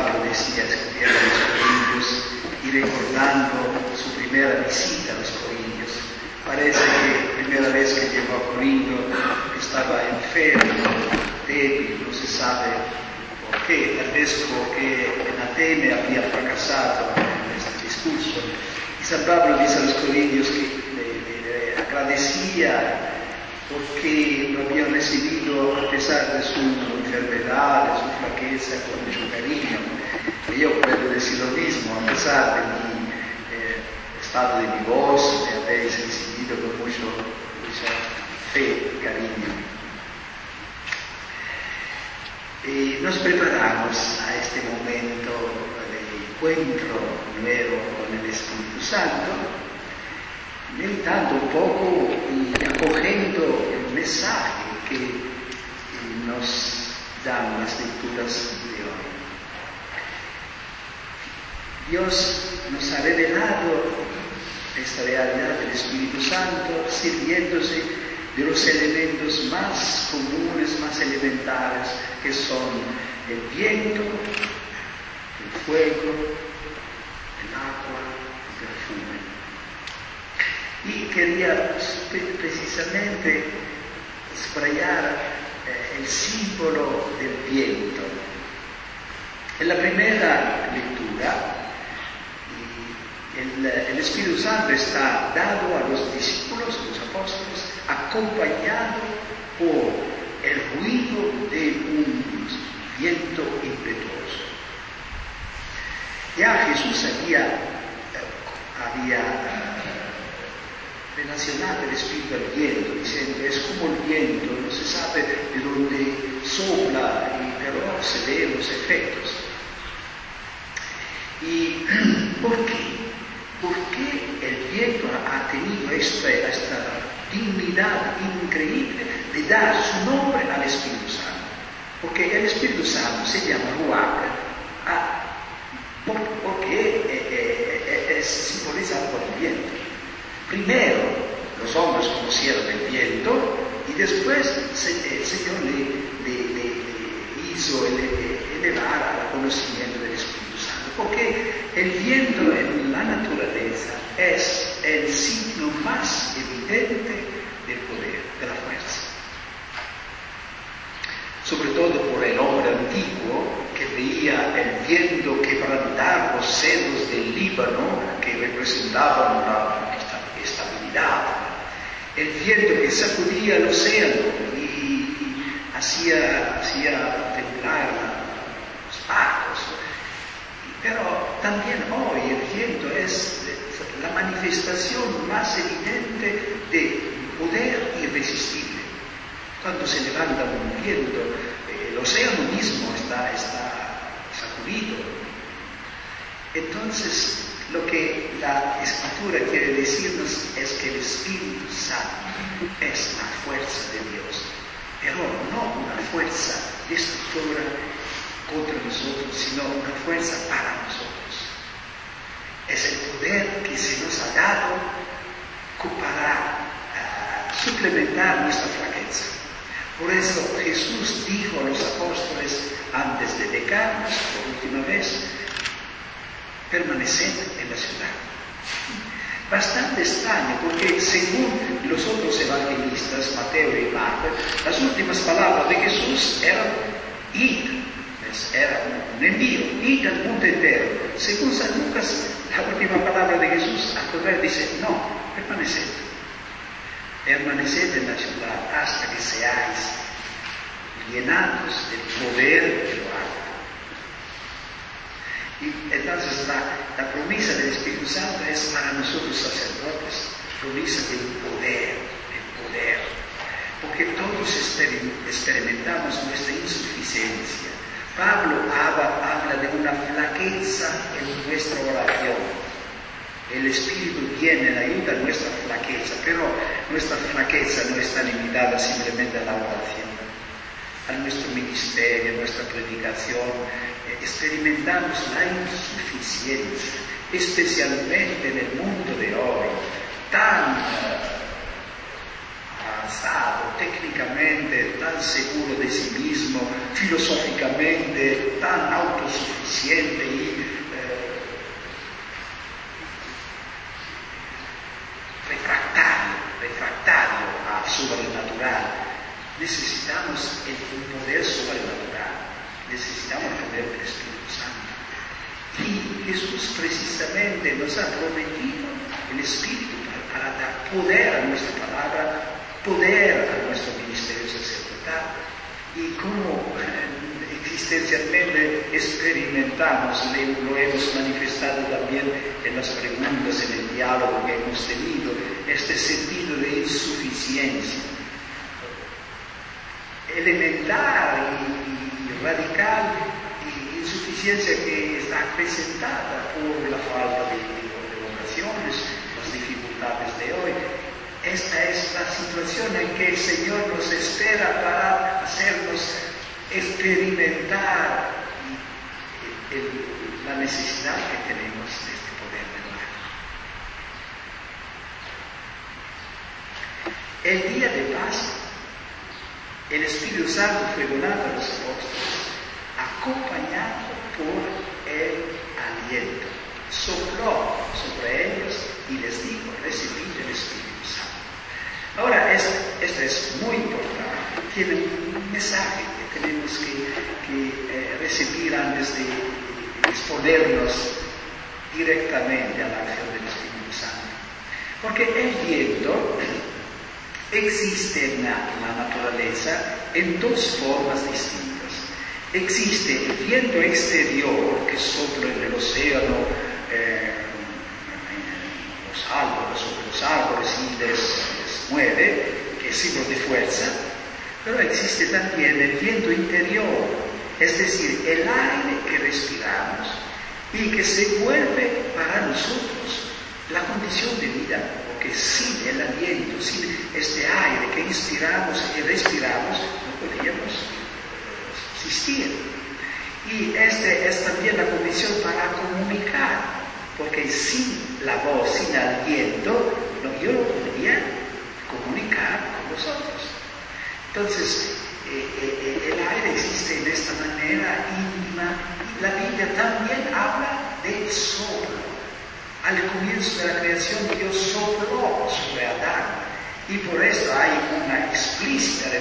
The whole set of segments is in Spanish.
Pablo decía, escribiendo a los Corintios y recordando su primera visita a los Corintios. Parece que la primera vez que llegó a Corinto estaba enfermo, débil, no se sabe por qué, tal vez porque en Atene había fracasado en este discurso. Y San Pablo dice a los Corintios que le agradecía porque lo habían recibido a pesar de su enfermedad, de su flaqueza, con mucho cariño. Y yo puedo decir lo mismo, a pesar de mi estado de mi voz, me habéis recibido con mucha fe y cariño. Y nos preparamos a este momento de encuentro nuevo con el Espíritu Santo, meditando un poco y acogiendo el mensaje que nos dan las lecturas de hoy. Dios nos ha revelado esta realidad del Espíritu Santo sirviéndose de los elementos más comunes, más elementales, que son el viento, el fuego, el agua, el perfume. Y quería precisamente subrayar el símbolo del viento. En la primera lectura, el Espíritu Santo está dado a los discípulos, a los apóstoles, acompañado por el ruido de un viento impetuoso. Ya Jesús había relacionado el Espíritu al viento, diciendo, es como el viento, no se sabe de dónde sopla, pero se ven los efectos. ¿Y por qué? ¿Por qué el viento ha tenido esta dignidad increíble de dar su nombre al Espíritu Santo? Porque el Espíritu Santo se llama Ruach, porque es simbolizado por el viento. Primero, los hombres conocieron el viento y después el Señor le hizo elevar al conocimiento del Espíritu Santo. Porque el viento en la naturaleza es el signo más evidente del poder, de la fuerza. Sobre todo por el hombre antiguo que veía el viento quebrantar los cedros del Líbano, que representaban la estabilidad. El viento que sacudía el océano y hacía temblar los barcos. Pero también hoy el viento es la manifestación más evidente de poder irresistible. Cuando se levanta un viento, el océano mismo está sacudido. Entonces, lo que la Escritura quiere decirnos es que el Espíritu Santo es la fuerza de Dios, pero no una fuerza destructora contra nosotros, sino una fuerza para nosotros. Es el poder que se nos ha dado para suplementar nuestra flaqueza. Por eso Jesús dijo a los apóstoles antes de dejarnos por última vez, permaneced en la ciudad. Bastante extraño, porque según los otros evangelistas, Mateo y Marcos, las últimas palabras de Jesús eran id, era un envío, id al mundo entero. Según San Lucas, la última palabra de Jesús al contrario dice, no, permaneced. Permaneced en la ciudad hasta que seáis llenados del poder de lo alto. Y entonces la promesa del Espíritu Santo es para nosotros sacerdotes, promesa del poder, porque todos experimentamos nuestra insuficiencia. Pablo habla de una flaqueza en nuestra oración. El Espíritu viene en ayuda a nuestra flaqueza, pero nuestra flaqueza no está limitada simplemente a la oración, a nuestro ministerio, a nuestra predicación. Experimentamos la insuficiencia, especialmente en el mundo de hoy, tan avanzado técnicamente, tan seguro de sí mismo, filosóficamente, tan autosuficiente, Jesús precisamente nos ha prometido el Espíritu para dar poder a nuestra palabra, poder a nuestro ministerio sacerdotal. Y como existencialmente experimentamos, lo hemos manifestado también en las preguntas, en el diálogo que hemos tenido, este sentido de insuficiencia elemental y radical, y insuficiencia que está acrecentada por la falta de vocaciones, las dificultades de hoy. Esta es la situación en que el Señor nos espera para hacernos experimentar la necesidad que tenemos de este poder de la. El día de Pascua, el Espíritu Santo fue donado a los apóstoles, acompañado por el aliento. Sopló sobre ellos y les dijo: recibid el Espíritu Santo. Ahora, esto es muy importante. Tiene un mensaje que tenemos que recibir antes de exponernos directamente a la acción del Espíritu Santo. Porque el viento existe en la naturaleza en dos formas distintas. Existe el viento exterior que sopla en el océano, sobre los árboles y les mueve, que es signo de fuerza, pero existe también el viento interior, es decir, el aire que respiramos y que se vuelve para nosotros la condición de vida, porque sin el aliento, sin este aire que inspiramos y respiramos, no podríamos existir. Y es también la condición para comunicar, porque sin la voz, sin aliento, yo no podría comunicar con vosotros. Entonces, el aire existe de esta manera íntima, y la Biblia también habla del soplo. Al comienzo de la creación, Dios sopló sobre Adán, y por esto hay una explícita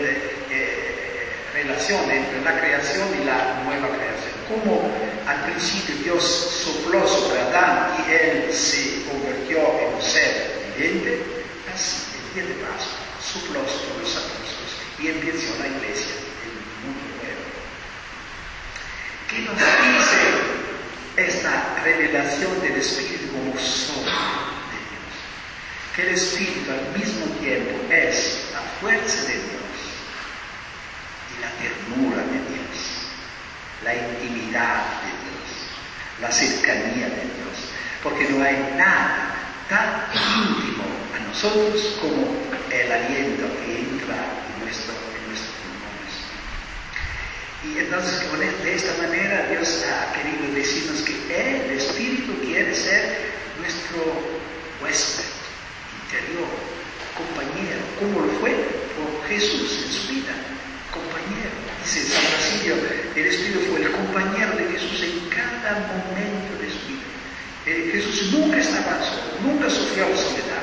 relación entre la creación y la nueva creación. Como al principio Dios sopló sobre Adán y él se convirtió en un ser viviente, así el día de Pascua sopló sobre los apóstoles y empezó la iglesia, el mundo nuevo. ¿Qué nos dice esta revelación del Espíritu como soplo de Dios? Que el Espíritu al mismo tiempo es la fuerza de Dios y la ternura de Dios, la intimidad de Dios, la cercanía de Dios, porque no hay nada tan íntimo a nosotros como el aliento que entra en nuestros pulmones. Y entonces, de esta manera, Dios ha querido decirnos que el Espíritu quiere ser nuestro huésped interior, compañero, como lo fue por Jesús en su vida. Compañero, dice San Basilio, el Espíritu fue el compañero de Jesús en cada momento de su vida. Jesús nunca estaba solo, nunca sufrió la soledad.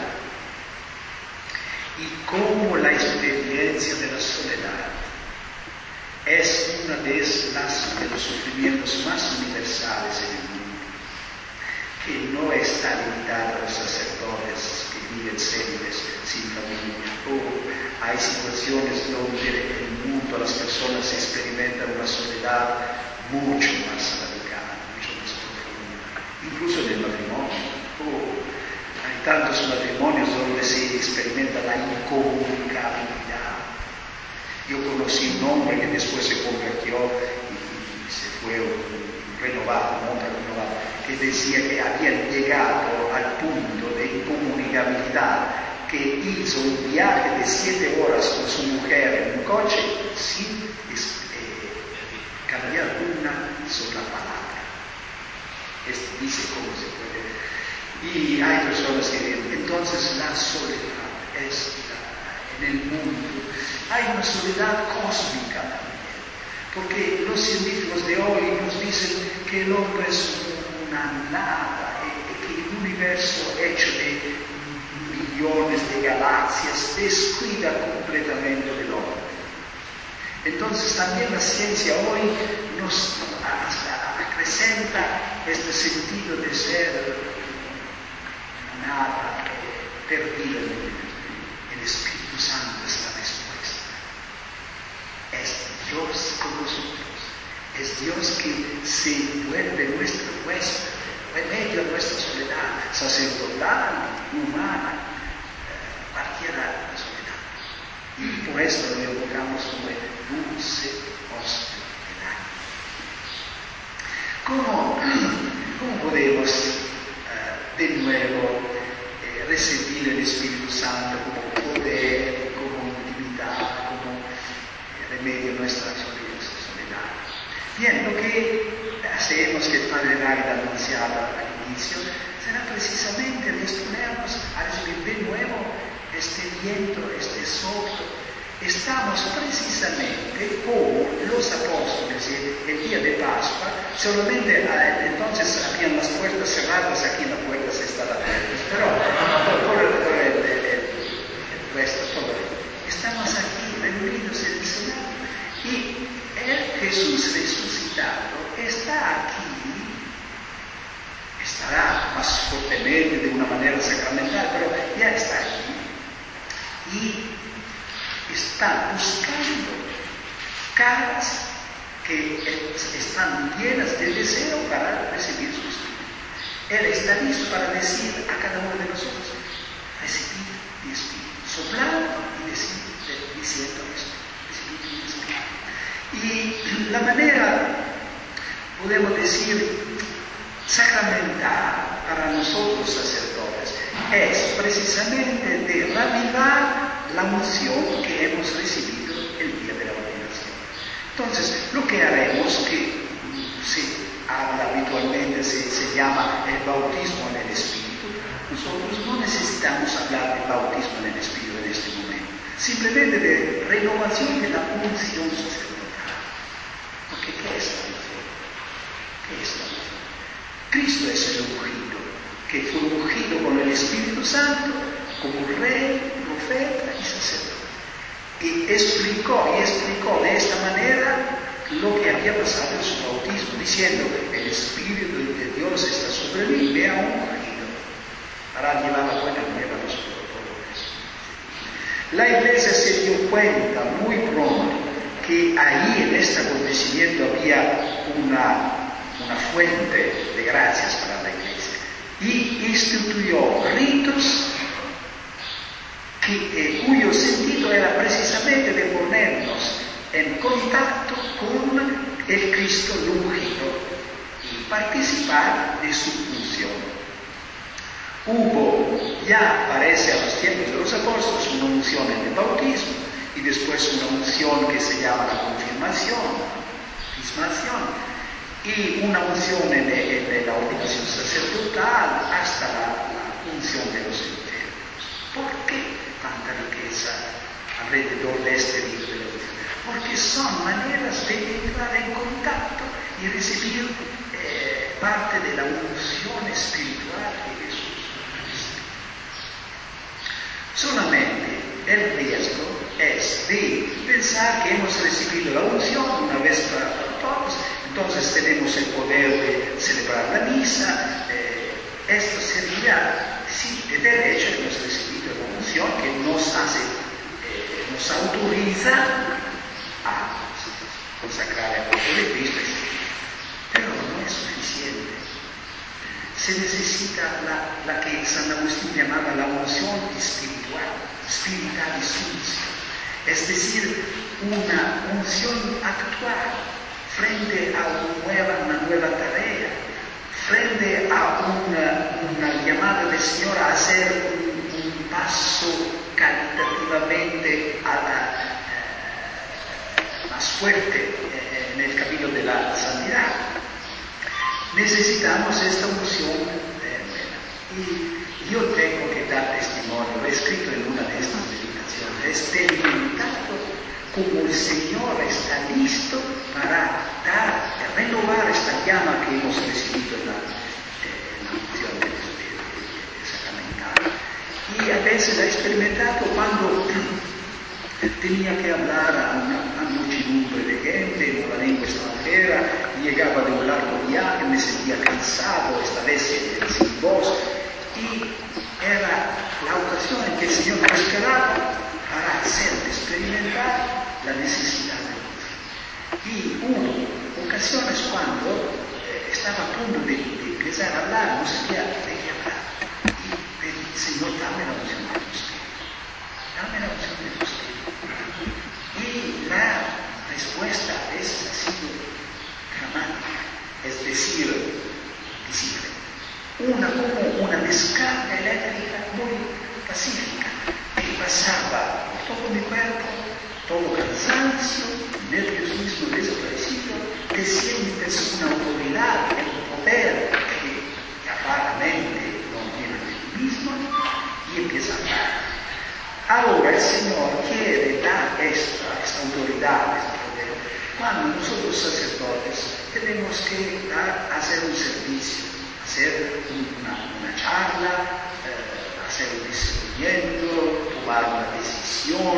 Y como la experiencia de la soledad es una de los sufrimientos más universales en el mundo, que no está limitada a los sacerdotes que viven célibes sin familia. Hay situaciones donde en el mundo las personas experimentan una soledad mucho más radical, mucho más profunda, incluso en el matrimonio. Hay tantos matrimonios donde se experimenta la incomunicabilidad. Yo conocí un hombre que después se convirtió y se fue renovado, que decía que había llegado al punto de incomunicabilidad que hizo un viaje de 7 horas con su mujer en un coche sin cambiar una sola palabra. Dice cómo se puede. Y hay personas que dicen, entonces la soledad es en el mundo. Hay una soledad cósmica también, porque los científicos de hoy nos dicen que el hombre es una nada, que el universo hecho de millones de galaxias descuida completamente del hombre. Entonces también la ciencia hoy nos acrecenta representa este sentido de ser nada perdido. El Espíritu Santo es la respuesta. Es Dios con nosotros. Es Dios que se vuelve nuestro huésped, en medio de nuestra soledad sacerdotal, humana, cualquiera soledad. Y por eso lo evocamos como el dulce hósped del alma. ¿Cómo podemos de nuevo recibir el Espíritu Santo como poder, como intimidad, como remedio a nuestra soledad? Bien, lo que hacemos, que el Padre Nagda anunciaba al inicio, será precisamente disponernos a recibir de nuevo este viento, este soplo. Estamos precisamente como los apóstoles el día de Pascua, solamente entonces habían las puertas cerradas, aquí las puertas estaban abiertas, pero por el resto todo. Estamos aquí reunidos en el Señor y el Jesús resucitado está aquí, estará más fuertemente de una manera sacramental, pero ya está aquí y está buscando caras que están llenas de deseo para recibir su Espíritu. Él está listo para decir a cada uno de nosotros, recibid mi Espíritu, soplando y diciendo esto, recibid mi Espíritu. Y la manera, podemos decir, sacramental para nosotros sacerdotes es precisamente de reavivar la unción que hemos recibido el día de la ordenación. Entonces, lo que haremos, que se habla habitualmente, se llama el bautismo en el Espíritu, nosotros no necesitamos hablar del bautismo en el Espíritu en este momento, simplemente de renovación de la unción sacerdotal. Porque ¿qué es la unción? ¿Qué es la unción? Cristo es el ungido, que fue ungido con el Espíritu Santo como rey, profeta y sacerdote. Y explicó de esta manera lo que había pasado en su bautismo, diciendo, el Espíritu de Dios está sobre mí, me ha ungido para llevar la buena nueva a los pobres. La Iglesia se dio cuenta muy pronto que ahí en este acontecimiento había una fuente de gracias para la Iglesia y instituyó ritos cuyo sentido era precisamente de ponernos en contacto con el Cristo ungido y participar de su función. Hubo, ya parece a los tiempos de los apóstoles, una unción en el bautismo y después una unción que se llama la confirmación, y una unción en la ordenación sacerdotal hasta la unción de los enfermos. ¿Por qué tanta riqueza alrededor de este rito de la unción? Porque son maneras de entrar en contacto y recibir parte de la unción espiritual de Jesús. Solamente el riesgo es de pensar que hemos recibido la unción una vez para todos, entonces tenemos el poder de celebrar la misa. Esto sería, sí, de derecho hemos recibido la unción que nos autoriza a consagrar el cuerpo de Cristo, pero no es suficiente. Se necesita la que San Agustín llamaba la unción espiritual, spiritualización, es decir, una unción actual frente a una nueva tarea, frente a una llamada del Señor a hacer un paso calitativamente más fuerte en el camino de la santidad. Necesitamos esta unción y yo tengo que dar testimonio, lo he escrito en una de estas meditaciones, he experimentado como el Señor está listo para renovar esta llama que hemos recibido en la unción sacramental. Y a veces he experimentado cuando tenía que hablar a una muchedumbre de gente en una lengua extranjera llegaba de un largo viaje, me sentía cansado, esta vez sin voz, y era la ocasión en que el Señor me esperaba para hacerme experimentar la necesidad de Dios. Y hubo ocasiones cuando estaba a punto de empezar a hablar, no sabía de qué hablar, y pedí, Señor, dame la unción de tu Espíritu, dame la unción de tu Espíritu. Y la respuesta a veces ha sido dramática, es decir, visible. Como una descarga eléctrica muy pacífica que pasaba por todo mi cuerpo, todo cansancio, nerviosismo desaparecido, te sientes una autoridad, un poder que claramente no viene de ti mismo y empieza a hablar. Ahora el Señor quiere dar esta autoridad, este poder, cuando nosotros sacerdotes tenemos que hacer un servicio, hacer una charla, hacer un discernimiento, tomar una decisión.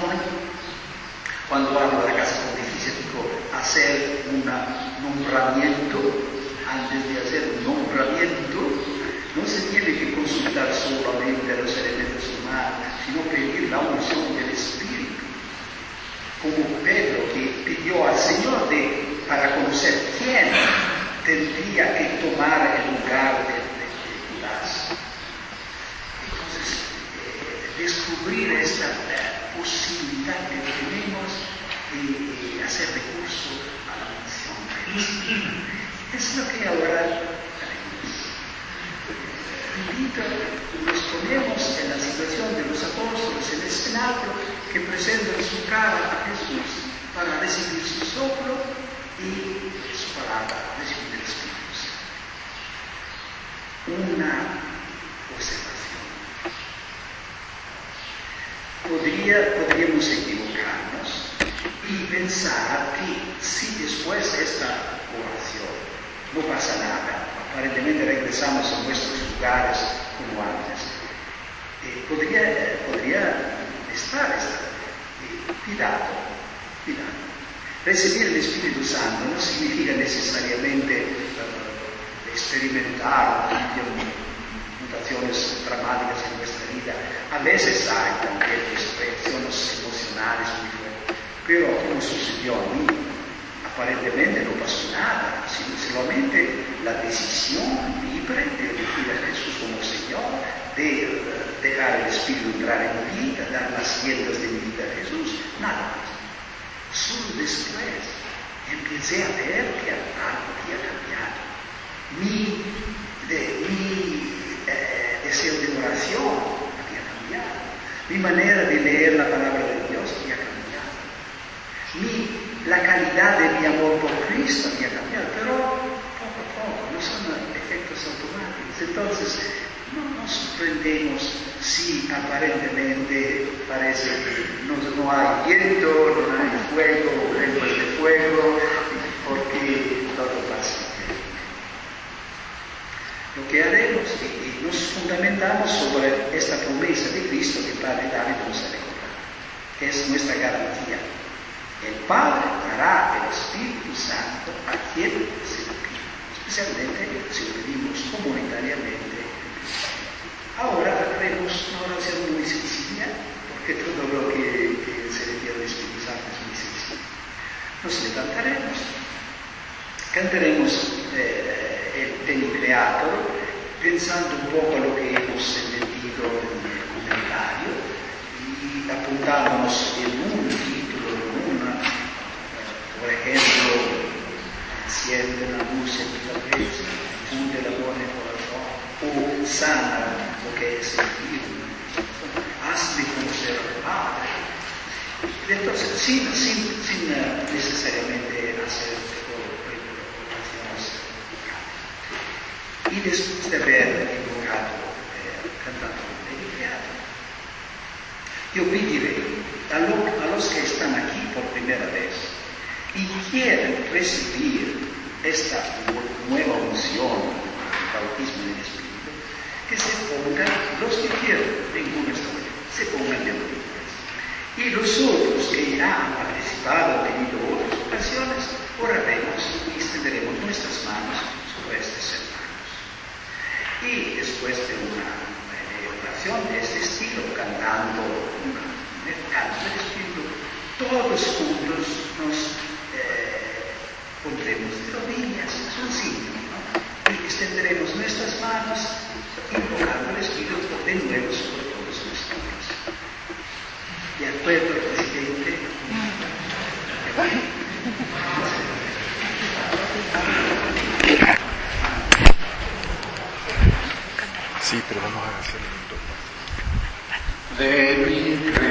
Cuando hablo de la casa pontificia digo hacer un nombramiento. Antes de hacer un nombramiento no se tiene que consultar solamente a los elementos humanos, sino pedir la unción del Espíritu, como Pedro que pidió al Señor para conocer quién tendría que tomar el lugar de Judas. Entonces, descubrir esta posibilidad que tenemos de hacer recurso a la unción del Espíritu es lo que ahora haremos. Invito, nos ponemos en la situación de los apóstoles en el escenario que presentan su cara a Jesús para recibir su soplo y su palabra, recibir el Espíritu Santo. Una observación. Podríamos equivocarnos y pensar que si después de esta oración no pasa nada, aparentemente regresamos a nuestros lugares como antes, podría estar cuidado. Recibir el Espíritu Santo no significa necesariamente experimentar mutaciones dramáticas en nuestra vida. A veces hay también expresiones emocionales muy fuertes, pero como sucedió a mí, aparentemente no pasó nada, sino solamente la decisión libre de elegir a Jesús como Señor, de dejar el Espíritu entrar en mi vida, dar las riendas de mi vida a Jesús, nada más. Solo después empecé a ver que algo había cambiado. Mi deseo de oración había cambiado. Mi manera de leer la palabra de Dios había cambiado. La calidad de mi amor por Cristo había cambiado, pero poco a poco, no son efectos automáticos. Entonces, no nos sorprendemos si aparentemente parece que no hay viento, no hay fuego, lenguas de fuego, porque todo pasa. Lo que haremos y nos fundamentamos sobre esta promesa de Cristo que Padre David nos ha recordado, que es nuestra garantía. El Padre dará el Espíritu Santo a quien se lo pida, especialmente si lo pedimos comunitariamente. Ahora haremos una oración muy sencilla, porque todo lo que se refiere al Espíritu Santo es muy sencillo. Nos levantaremos, cantaremos el Tenicreator, pensando un poco lo que hemos entendido en el comentario y apuntándonos en un título, por ejemplo, enciende la luz en tu cabeza, funde el amor en el corazón, o sana lo que es sentido, hazme conocer al Padre. Entonces, sin necesariamente hacer oraciones. Y después de haber cantado el teatro, yo pediré a los que están aquí por primera vez y quieren recibir esta nueva unción, el bautismo en el Espíritu, que se pongan, los que quieren, ninguno está bien, se pongan de rodillas. Y los otros que ya han participado, han tenido otras ocasiones, oraremos y extenderemos nuestras manos sobre estos hermanos. Y después de una oración de este estilo, cantando el canto del Espíritu, todos juntos nos pondremos de rodillas, es un signo, ¿no? Y extenderemos nuestras manos invocando al Espíritu de nuevo sobre todos nosotros. De acuerdo, presidente. Sí, pero vamos a hacerlo un toque. De mi